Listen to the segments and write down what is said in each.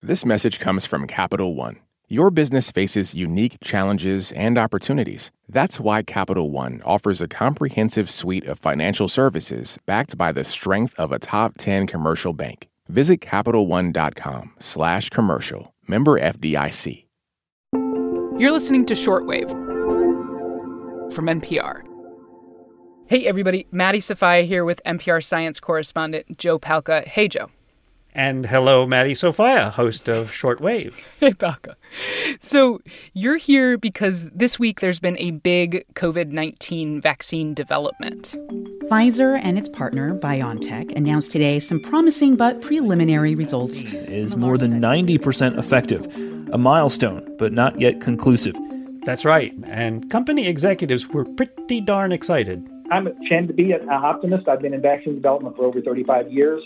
This message comes from Capital One. Your business faces unique challenges and opportunities. That's why Capital One offers a comprehensive suite of financial services backed by the strength of a top 10 commercial bank. Visit CapitalOne.com/commercial. Member FDIC. You're listening to Shortwave from NPR. Hey, everybody. Maddie Sofia here with NPR science correspondent Joe Palca. Hey, Joe. And hello, Maddie Sofia, host of Shortwave. Hey, Palca. So you're here because this week there's been a big COVID-19 vaccine development. Pfizer and its partner, BioNTech, announced today some promising but preliminary results. Is more than 90% effective, a milestone, but not yet conclusive. That's right. And company executives were pretty darn excited. I'm tend to be an optimist. I've been in vaccine development for over 35 years.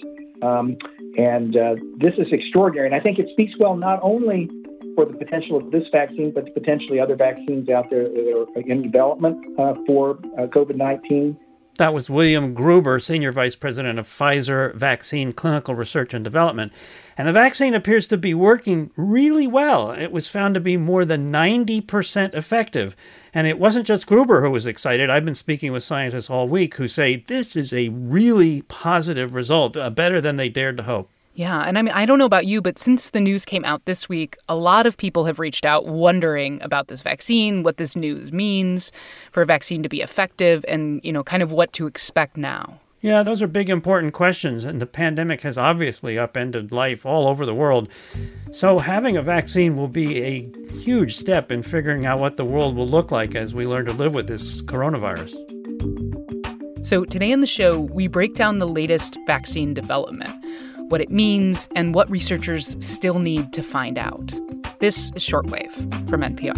This is extraordinary. And I think it speaks well not only for the potential of this vaccine, but potentially other vaccines out there that are in development for COVID-19. That was William Gruber, Senior Vice President of Pfizer Vaccine Clinical Research and Development. And the vaccine appears to be working really well. It was found to be more than 90% effective. And it wasn't just Gruber who was excited. I've been speaking with scientists all week who say this is a really positive result, better than they dared to hope. Yeah, and I mean, I don't know about you, but since the news came out this week, a lot of people have reached out wondering about this vaccine, what this news means for a vaccine to be effective, and, you know, kind of what to expect now. Yeah, those are big, important questions, and the pandemic has obviously upended life all over the world. So having a vaccine will be a huge step in figuring out what the world will look like as we learn to live with this coronavirus. So today on the show, we break down the latest vaccine development, what it means, and what researchers still need to find out. This is Shortwave from NPR.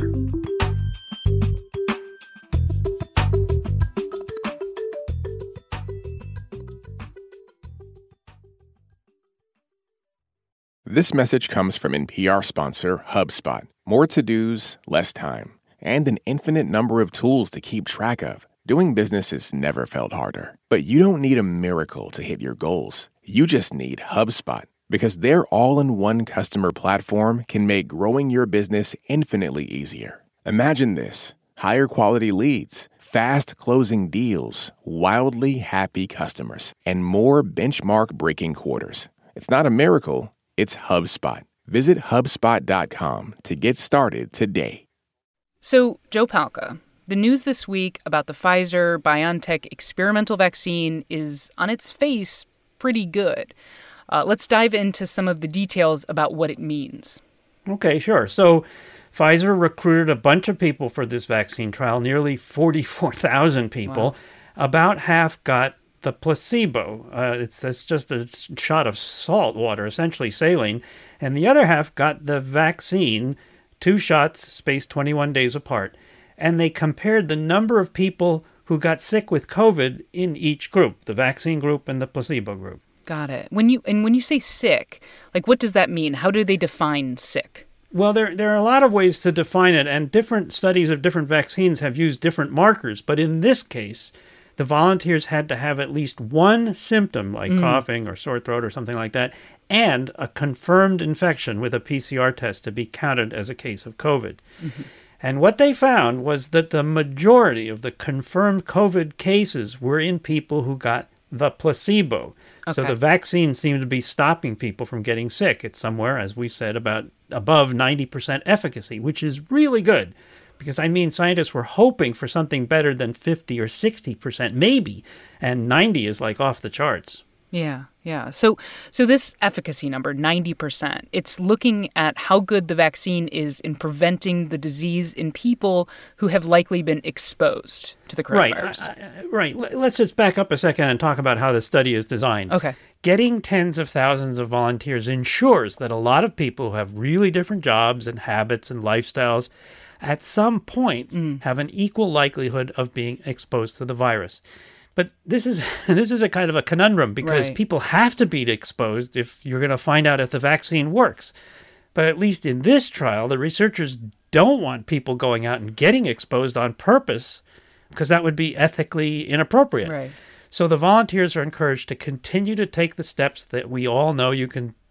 This message comes from NPR sponsor HubSpot. More to-dos, less time, and an infinite number of tools to keep track of. Doing business has never felt harder. But you don't need a miracle to hit your goals. You just need HubSpot, because their all-in-one customer platform can make growing your business infinitely easier. Imagine this: higher quality leads, fast closing deals, wildly happy customers, and more benchmark-breaking quarters. It's not a miracle, it's HubSpot. Visit HubSpot.com to get started today. So, Joe Palca, the news this week about the Pfizer-BioNTech experimental vaccine is, on its face, pretty good. Let's dive into some of the details about what it means. Okay, sure. So Pfizer recruited a bunch of people for this vaccine trial, nearly 44,000 people. Wow. About half got the placebo. That's just a shot of salt water, essentially saline. And the other half got the vaccine, 2 shots spaced 21 days apart. And they compared the number of people who got sick with COVID in each group, the vaccine group and the placebo group. Got it. When you say sick, like, what does that mean? How do they define sick? Well, there are a lot of ways to define it, and different studies of different vaccines have used different markers. But in this case, the volunteers had to have at least one symptom, like coughing or sore throat or something like that, and a confirmed infection with a PCR test to be counted as a case of COVID. Mm-hmm. And what they found was that the majority of the confirmed COVID cases were in people who got the placebo. Okay. So the vaccine seemed to be stopping people from getting sick. It's somewhere, as we said, about above 90% efficacy, which is really good. Because, I mean, scientists were hoping for something better than 50 or 60%, maybe. And 90 is like off the charts. Yeah. So this efficacy number, 90%, it's looking at how good the vaccine is in preventing the disease in people who have likely been exposed to the coronavirus. Right. Let's just back up a second and talk about how the study is designed. Okay. Getting tens of thousands of volunteers ensures that a lot of people who have really different jobs and habits and lifestyles at some point have an equal likelihood of being exposed to the virus. But this is a kind of a conundrum because people have to be exposed if you're going to find out if the vaccine works. But at least in this trial, the researchers don't want people going out and getting exposed on purpose because that would be ethically inappropriate. Right. So the volunteers are encouraged to continue to take the steps that we all know you can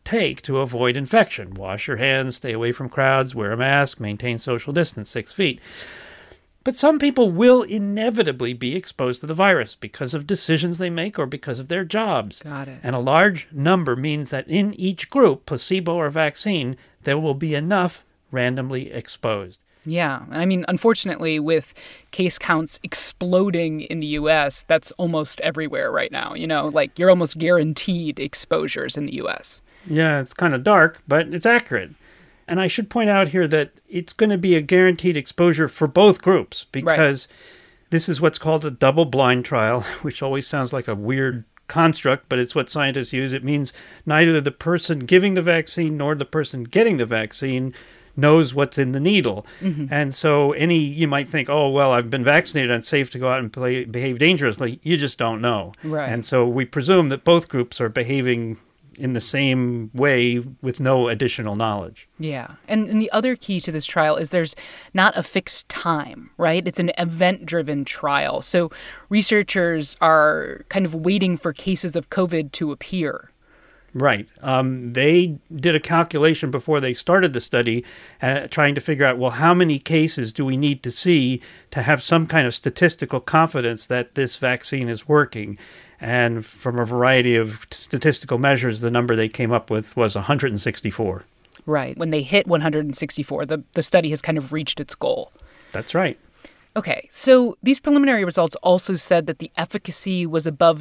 take to avoid infection. Wash your hands, stay away from crowds, wear a mask, maintain social distance, 6 feet. But some people will inevitably be exposed to the virus because of decisions they make or because of their jobs. Got it. And a large number means that in each group, placebo or vaccine, there will be enough randomly exposed. Yeah. I mean, unfortunately, with case counts exploding in the U.S., that's almost everywhere right now. You know, like you're almost guaranteed exposures in the U.S. Yeah, it's kind of dark, but it's accurate. And I should point out here that it's going to be a guaranteed exposure for both groups because this is what's called a double-blind trial, which always sounds like a weird construct, but it's what scientists use. It means neither the person giving the vaccine nor the person getting the vaccine knows what's in the needle. Mm-hmm. And so you might think, oh, well, I've been vaccinated, I'm safe to go out and behave dangerously. You just don't know. Right. And so we presume that both groups are behaving in the same way with no additional knowledge. Yeah. And the other key to this trial is there's not a fixed time, right? It's an event-driven trial. So researchers are kind of waiting for cases of COVID to appear. Right. They did a calculation before they started the study, trying to figure out, well, how many cases do we need to see to have some kind of statistical confidence that this vaccine is working? And from a variety of statistical measures, the number they came up with was 164. Right. When they hit 164, the study has kind of reached its goal. That's right. Okay, so these preliminary results also said that the efficacy was above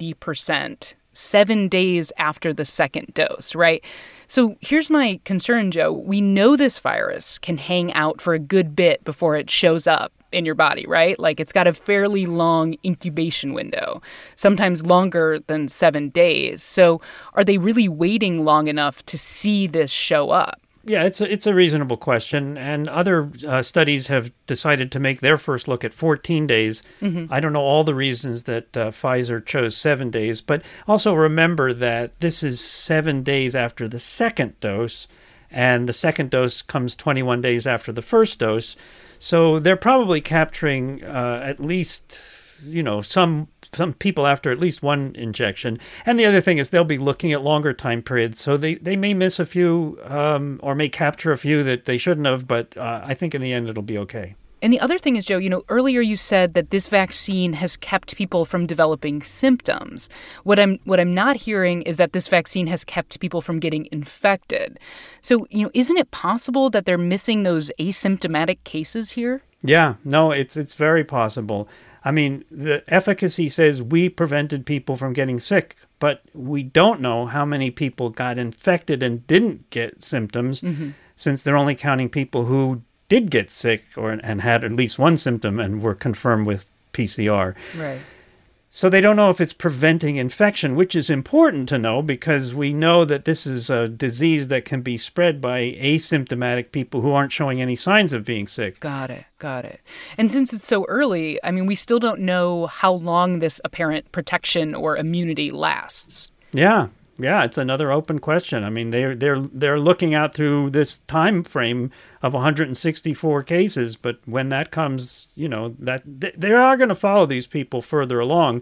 90%. 7 days after the second dose, right? So here's my concern, Joe. We know this virus can hang out for a good bit before it shows up in your body, right? Like it's got a fairly long incubation window, sometimes longer than 7 days. So are they really waiting long enough to see this show up? Yeah, it's a reasonable question, and other studies have decided to make their first look at 14 days. Mm-hmm. I don't know all the reasons that Pfizer chose 7 days, but also remember that this is 7 days after the second dose, and the second dose comes 21 days after the first dose. So they're probably capturing at least, some people after at least one injection. And the other thing is they'll be looking at longer time periods. So they may miss a few or may capture a few that they shouldn't have. But I think in the end, it'll be okay. And the other thing is, Joe, earlier you said that this vaccine has kept people from developing symptoms. What I'm not hearing is that this vaccine has kept people from getting infected. So, isn't it possible that they're missing those asymptomatic cases here? Yeah, no, it's very possible. I mean, the efficacy says we prevented people from getting sick, but we don't know how many people got infected and didn't get symptoms, since they're only counting people who did get sick and had at least one symptom and were confirmed with PCR. Right. So they don't know if it's preventing infection, which is important to know because we know that this is a disease that can be spread by asymptomatic people who aren't showing any signs of being sick. Got it. And since it's so early, I mean, we still don't know how long this apparent protection or immunity lasts. Yeah, it's another open question. I mean, they're looking out through this time frame of 164 cases, but when that comes, that they are going to follow these people further along.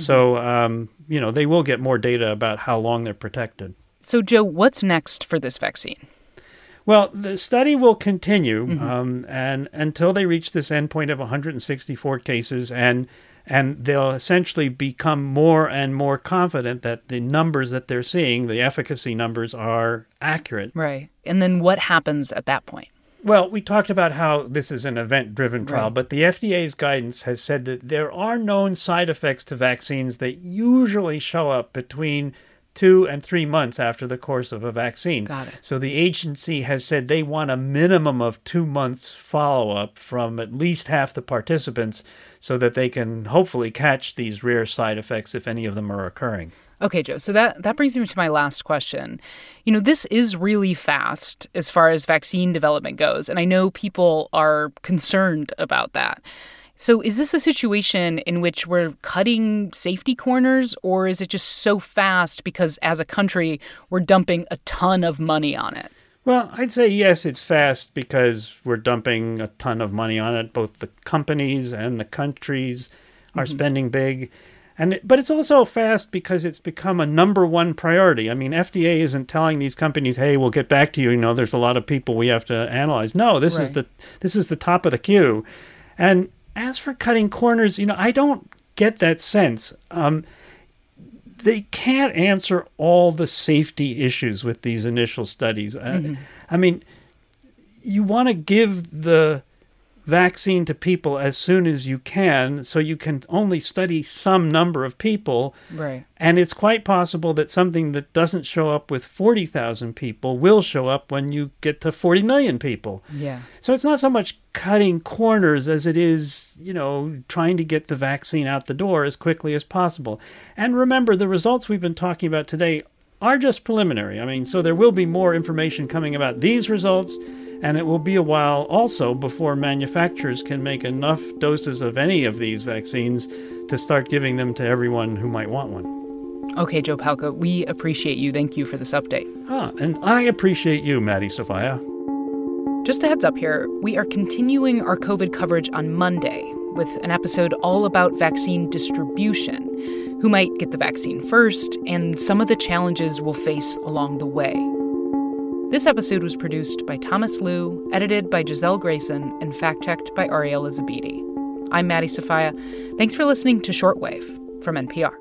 So, they will get more data about how long they're protected. So, Joe, what's next for this vaccine? Well, the study will continue and until they reach this endpoint of 164 cases, and they'll essentially become more and more confident that the numbers that they're seeing, the efficacy numbers, are accurate. Right. And then what happens at that point? Well, we talked about how this is an event-driven trial, right. But the FDA's guidance has said that there are known side effects to vaccines that usually show up between 2 and 3 months after the course of a vaccine. Got it. So the agency has said they want a minimum of 2 months follow-up from at least half the participants so that they can hopefully catch these rare side effects if any of them are occurring. Okay, Joe, so that brings me to my last question. This is really fast as far as vaccine development goes, and I know people are concerned about that. So is this a situation in which we're cutting safety corners, or is it just so fast because as a country, we're dumping a ton of money on it? Well, I'd say yes, it's fast because we're dumping a ton of money on it. Both the companies and the countries are spending big. But it's also fast because it's become a number one priority. I mean, FDA isn't telling these companies, hey, we'll get back to you. You know, there's a lot of people we have to analyze. No, this is the top of the queue. And as for cutting corners, you know, I don't get that sense. They can't answer all the safety issues with these initial studies. I mean, you want to give the vaccine to people as soon as you can, so you can only study some number of people. Right. And it's quite possible that something that doesn't show up with 40,000 people will show up when you get to 40 million people. Yeah. So it's not so much cutting corners as it is, you know, trying to get the vaccine out the door as quickly as possible. And remember, the results we've been talking about today are just preliminary. I mean, so there will be more information coming about these results, and it will be a while also before manufacturers can make enough doses of any of these vaccines to start giving them to everyone who might want one. Okay, Joe Palca, we appreciate you. Thank you for this update. And I appreciate you, Maddie Sofia. Just a heads up here, we are continuing our COVID coverage on Monday with an episode all about vaccine distribution, who might get the vaccine first, and some of the challenges we'll face along the way. This episode was produced by Thomas Liu, edited by Giselle Grayson, and fact-checked by Ariella Zabidi. I'm Maddie Sofia. Thanks for listening to Shortwave from NPR.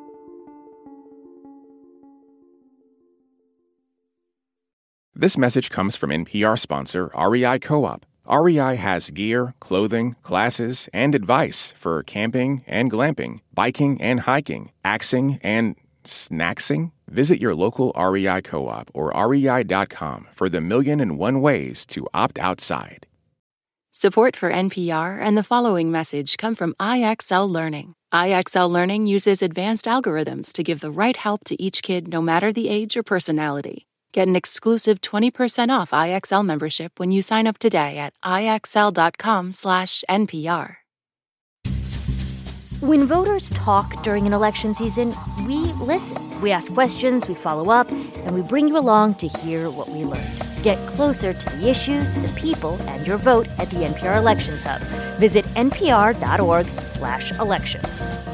This message comes from NPR sponsor REI Co-op. REI has gear, clothing, classes, and advice for camping and glamping, biking and hiking, axing and snacksing. Visit your local REI Co-op or rei.com for the 1,000,001 ways to opt outside. Support for NPR and the following message come from IXL Learning. IXL Learning uses advanced algorithms to give the right help to each kid no matter the age or personality. Get an exclusive 20% off IXL membership when you sign up today at IXL.com/NPR. When voters talk during an election season, we listen. We ask questions, we follow up, and we bring you along to hear what we learned. Get closer to the issues, the people, and your vote at the NPR Elections Hub. Visit npr.org/elections.